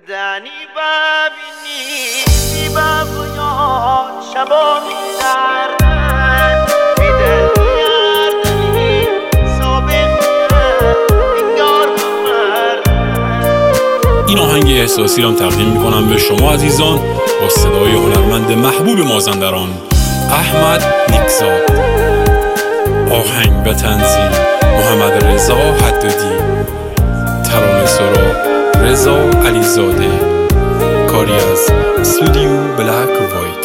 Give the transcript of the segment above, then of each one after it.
دنی ببینی بابا شبا می‌دردن میدل می‌اردنی ثابت انگار بمردن. این آهنگ احساسی را تقدیم می‌کنم به شما عزیزان با صدای هنرمند محبوب مازندران احمد نیکزاد. آهنگ و تنظیم محمد رضا حدادی، ترانه سرا رضا علیزاده، کاری از استودیو بلک و وایت.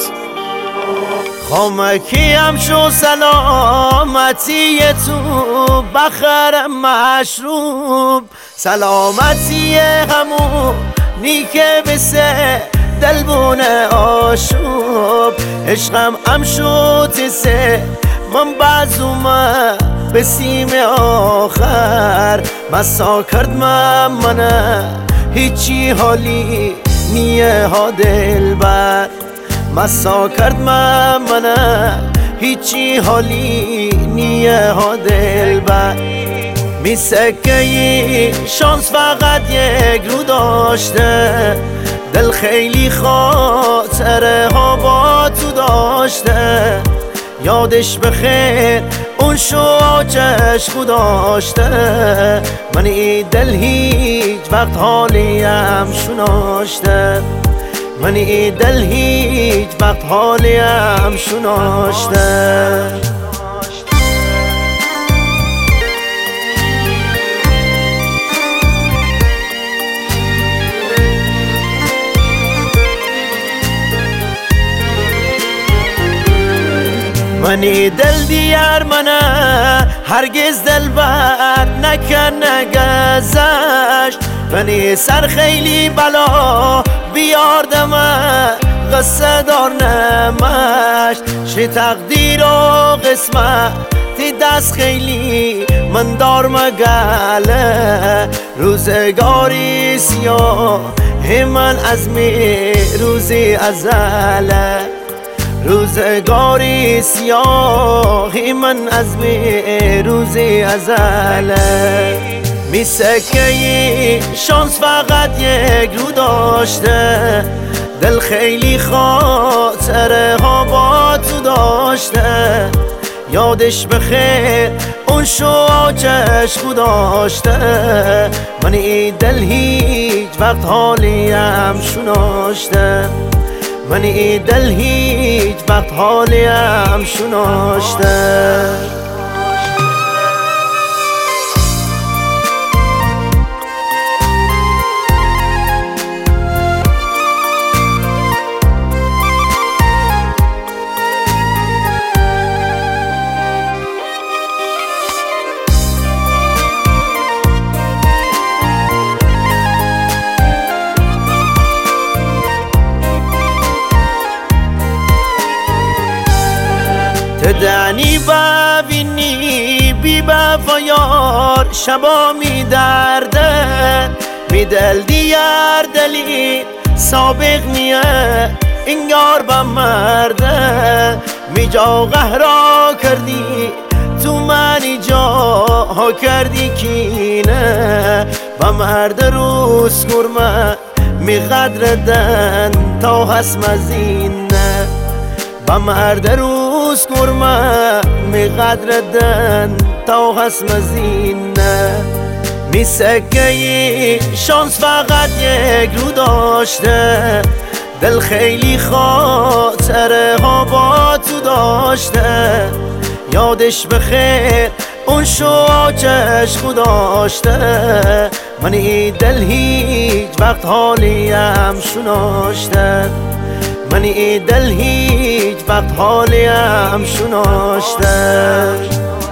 خامکی هم شو سلامتی تو بخرم مشروب، سلامتی همون نیکه بسه دلبونه آشوب. عشقم هم شد سه من بعضومه به سیم آخر مسا کرد منه هیچی حالی نیه ها دل بر مسا کرد منه هیچی حالی نیه ها دل بر. می سکه شانس فقط یک رو داشته، دل خیلی خاطره ها با تو داشته. یادش بخیر اون شو چشم داشته، من این دل هیچ وقت حالیم شناشته، من این دل هیچ وقت حالیم شناشته. منی دل دیار منه هرگز دل بر نکنه گذشت، منی سر خیلی بلا بیاردمه قصه دار نمشت. چه تقدیر و قسمت تی دست خیلی من دار مگله، روزگاری سیاه من از می روزی ازله، روزگاری سیاهی من از روزی ازله. می سکه شانس فقط یک رو داشته، دل خیلی خاطره ها با تو داشته. یادش بخیر اون شو چشم داشته، من این دل هیچ وقت حالیم شناشته، من این دل هیچ وقت حالیم شناشته. دنی ببینی بی وفایار شبا می‌درده، میدل دیار دلی سابق نیه انگار بمرده. می جا قهرا کردی تو منی جا کردی کینه، بمرد روز کرمه می قدردن تا هست مزینه، بمرد روز کرمه می قدردن تا هست مزینه. می سکه شانس فقط یک رو داشته، دل خیلی خاطره ها با تو داشته. یادش بخیر اون شو چشم داشته، من این دل هیچ وقت حالیم شناشته، من این دل هیچ وقت حالیم شناشته.